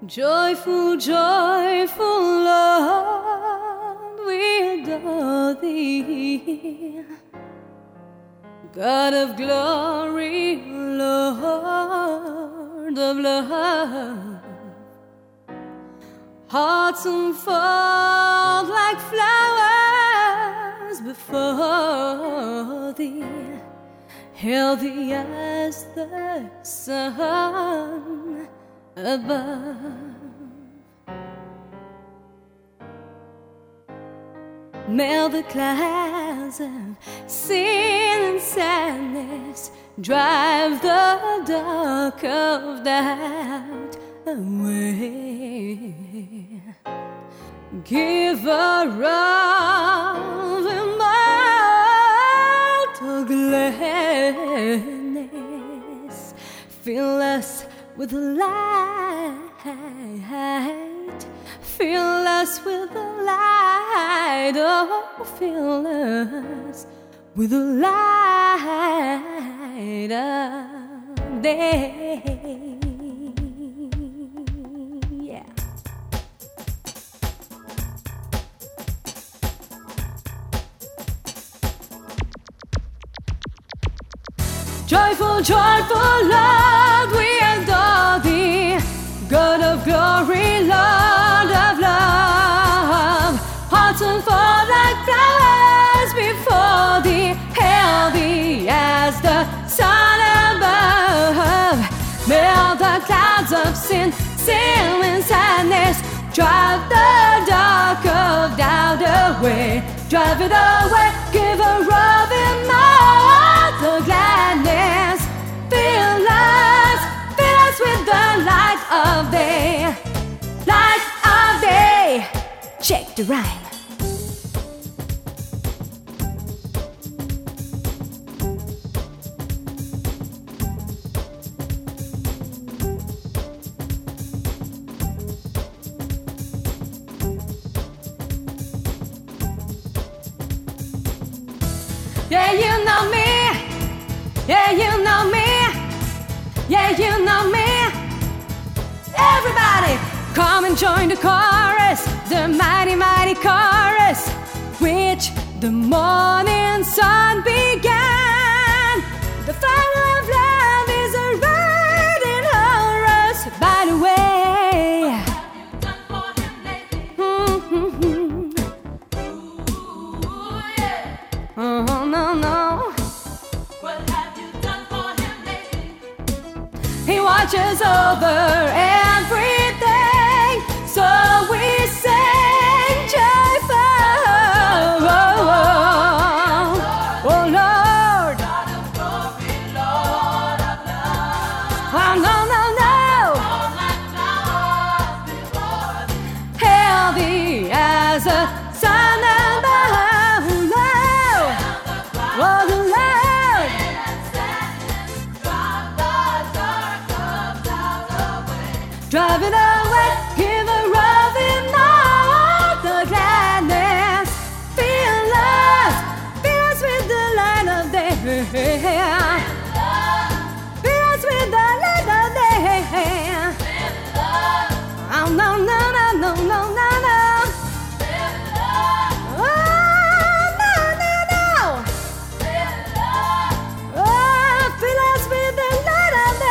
Joyful, joyful Lord, we adore Thee. God of glory, Lord of love, hearts unfold like flowers before Thee, healthy as the sun above. Melt the clouds of sin and sadness, drive the dark of doubt away. Giver of immortal gladness, fill us with light, fill us with the light, oh, fill us with the light of day. Yeah. Joyful, joyful Lord, we adore Thee. God of glory, Lord of love, hearts unfold like flowers before Thee, healthy as the sun above. Melt the clouds of sin, sin and sadness, drive the dark of doubt away, drive it away, give a of immortal gladness, fill us with the light of day, light of day. Check the rhyme. Yeah, you know me. Yeah, you know me. Yeah, you know me. Everybody, come and join the chorus, the mighty, mighty chorus, which the morning sun began. The fire of love is a riding horse. By the way, oh no, no. He watches over everything, so we sing joyful. Oh Lord, God of glory, Lord of love. Oh no, no, no. Healthy as a sun above. Oh the Lord. Drive it away, give a of immortal gladness, fill us with the light of day, fill us with the light of day. Oh no, no, no, no, no, no, no. Oh no, no, no. Oh, fill us with the light of day.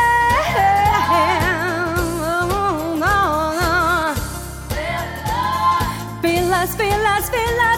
Fill us, fill us, fill us.